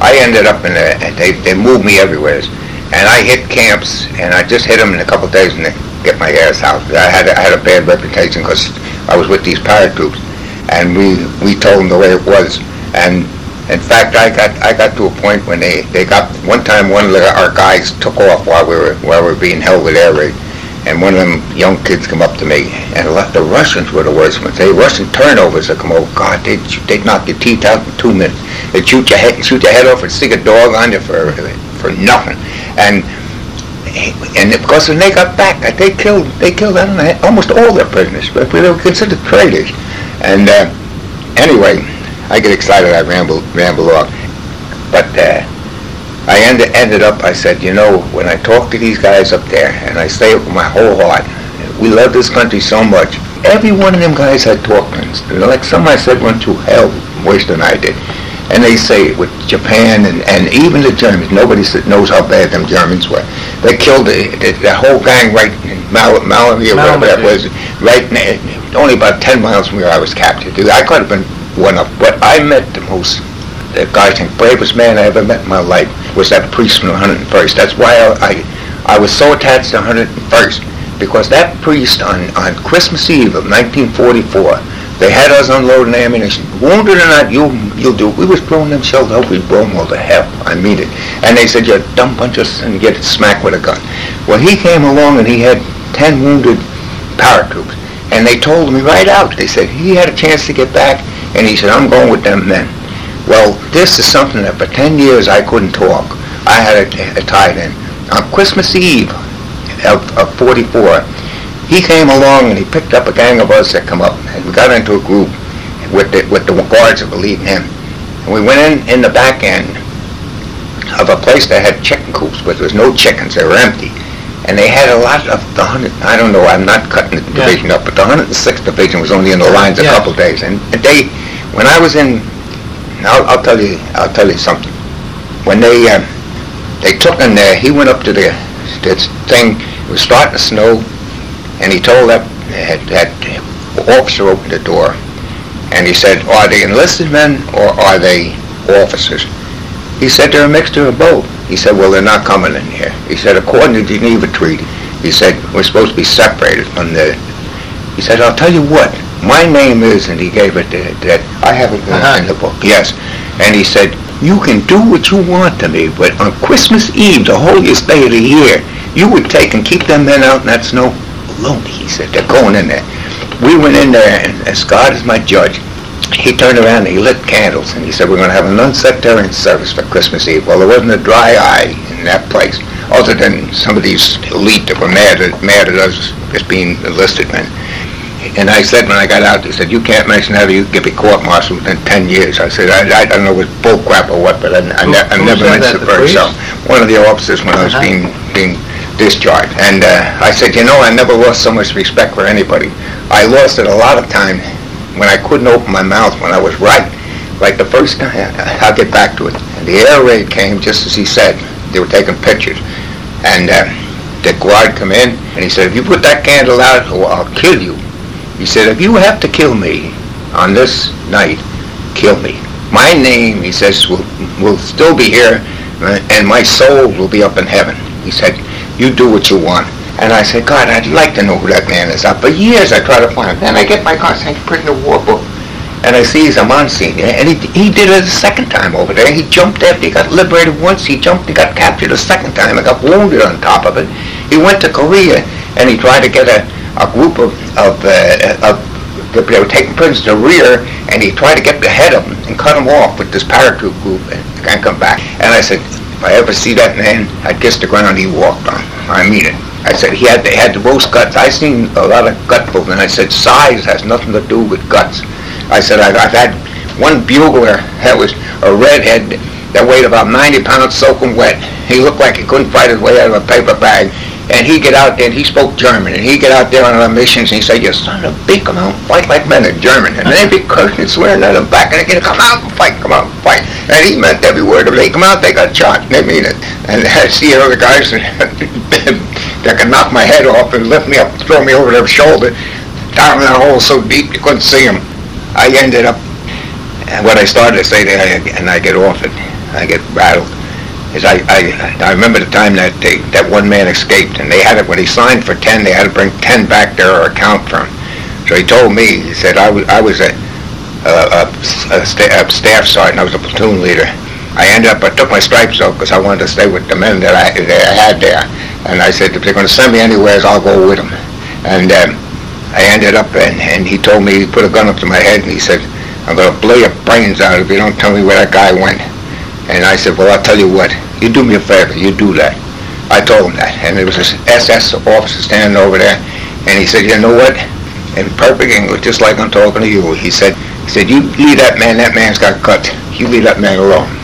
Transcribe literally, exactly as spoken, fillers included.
I ended up in a, they, they moved me everywhere. And I hit camps, and I just hit them in a couple of days and they get my ass out. I had, I had a bad reputation because I was with these paratroops. And we, we told them the way it was. And in fact, I got I got to a point when they, they got, one time one of the, our guys took off while we were while we were being held with air raid. And one of them young kids come up to me, and the Russians were the worst ones. They Russian turnovers that come over. God, they'd, they'd knock your teeth out in two minutes. They'd shoot your head, shoot your head off, and stick a dog on you for for nothing. And and because when they got back, they killed they killed I don't know, almost all their prisoners, but they were considered traitors. And uh, anyway, I get excited. I ramble ramble off, but. Uh, I ended, ended up, I said, you know, when I talk to these guys up there, and I say it with my whole heart, we love this country so much. Every one of them guys I talked to, like some I said went through hell worse than I did. And they say with Japan and, and even the Germans, nobody knows how bad them Germans were. They killed the, the, the whole gang right in Mal- Malmedy or whatever that was, right in, only about ten miles from where I was captured. I could have been one of, but I met the most, the guy, the bravest man I ever met in my life was that priest from the one hundred first. That's why I, I, I was so attached to the one hundred first, because that priest on, on Christmas Eve of nineteen forty-four, they had us unloading ammunition. Wounded or not, you'll, you'll do it. We was blowing them shells out, we blow them all to hell. I mean it. And they said, you dumb bunch of, and get smacked with a gun. Well, he came along and he had ten wounded paratroops. And they told me right out, they said, he had a chance to get back, and he said, I'm going with them men. Well, this is something that for ten years I couldn't talk. I had it, it tied in. On Christmas Eve of, of forty-four, he came along and he picked up a gang of us that come up, and we got into a group with the, with the guards that were leading him. And we went in in the back end of a place that had chicken coops, but there was no chickens, they were empty. And they had a lot of the hundred, I don't know, I'm not cutting the division yeah. up, but the one hundred sixth Division was only in the lines a yeah. couple days. And they, when I was in, I'll, I'll tell you, I'll tell you something. When they uh, they took him there, he went up to the this thing. It was starting to snow, and he told that that, that officer opened the door, and he said, "Are they enlisted men or are they officers?" He said, "They're a mixture of both." He said, "Well, they're not coming in here." He said, "According to the Geneva Treaty," he said, "we're supposed to be separated from the." He said, "I'll tell you what. My name is," and he gave it to, that I have it uh-huh. in the book. Yes, and he said, "You can do what you want to me, but on Christmas Eve, the holiest day of the year, you would take and keep them men out in that snow alone." He said, "They're going in there." We went in there, and as God is my judge, he turned around and he lit candles, and he said, "We're going to have a non-sectarian service for Christmas Eve." Well, there wasn't a dry eye in that place, other than some of these elite that were mad at, mad at us as being enlisted men. And I said, when I got out, they said, "You can't mention that or you could be court-martialed within ten years. I said, I, I don't know if it was bull crap or what, but I, I, who, ne- I never mentioned it first. So one of the officers when I was uh-huh. being being discharged. And uh, I said, you know, I never lost so much respect for anybody. I lost it a lot of time when I couldn't open my mouth when I was right. Like the first time, I'll get back to it. And the air raid came just as he said. They were taking pictures. And uh, the guard come in, and he said, "If you put that candle out, oh, I'll kill you." He said, "If you have to kill me on this night, kill me. My name," he says, will, will still be here, and my soul will be up in heaven." He said, "You do what you want." And I said, "God, I'd like to know who that man is." For years I try to find him. Then I get my Concentration Prisoner of War book, and I see he's a Monsignor. And he, he did it a second time over there. He jumped after he got liberated once. He jumped and got captured a second time and got wounded on top of it. He went to Korea, and he tried to get a a group of, of, uh, of they were taking prisoners to rear, and he tried to get the head of them and cut them off with this paratroop group and can't come back. And I said, if I ever see that man, I'd kiss the ground he walked on. I mean it. I said, he had, they had the most guts. I seen a lot of gut movement. I said, size has nothing to do with guts. I said, I've, I've had one bugler that was a redhead that weighed about ninety pounds soaking wet. He looked like he couldn't fight his way out of a paper bag. And he'd get out there, and he spoke German, and he'd get out there on our missions, and he'd say, "You son of a bitch, come out and fight like men in German." And they'd be cursing and swearing at him back, and again, "Come out and fight, come out and fight." And he meant every word of it. They come out, they got shot, they mean it. And I see other guys that could knock my head off and lift me up, throw me over their shoulder, down in that hole so deep you couldn't see them. I ended up, and what I started to say there, and I get off it, I get rattled. Is I, I I remember the time that they, that one man escaped, and they had it when he signed for ten. They had to bring ten back there or account for him. So he told me, he said I was I was a a, a, a staff sergeant. I was a platoon leader. I ended up I took my stripes off because I wanted to stay with the men that I that I had there. And I said if they're going to send me anywhere, I'll go with them. And um, I ended up and, and he told me, he put a gun up to my head and he said, I'm going to blow your brains out if you don't tell me where that guy went. And I said, well, I'll tell you what, you do me a favor, you do that. I told him that, and there was this S S officer standing over there, and he said, you know what, in perfect English, just like I'm talking to you, he said, he said, you leave that man, that man's got cut, you leave that man alone.